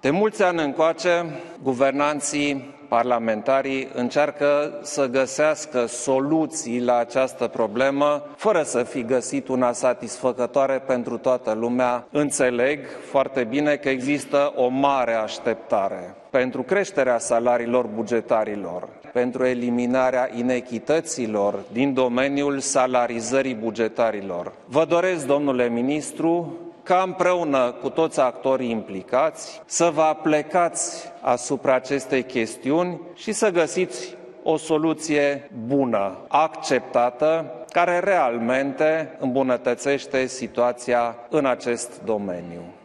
De mulți ani încoace, guvernanții, parlamentarii încearcă să găsească soluții la această problemă, fără să fi găsit una satisfăcătoare pentru toată lumea. Înțeleg foarte bine că există o mare așteptare pentru creșterea salariilor bugetarilor, pentru eliminarea inechităților din domeniul salarizării bugetarilor. Vă doresc, domnule ministru, ca împreună cu toți actorii implicați să vă aplecați asupra acestei chestiuni și să găsiți o soluție bună, acceptată, care realmente îmbunătățește situația în acest domeniu.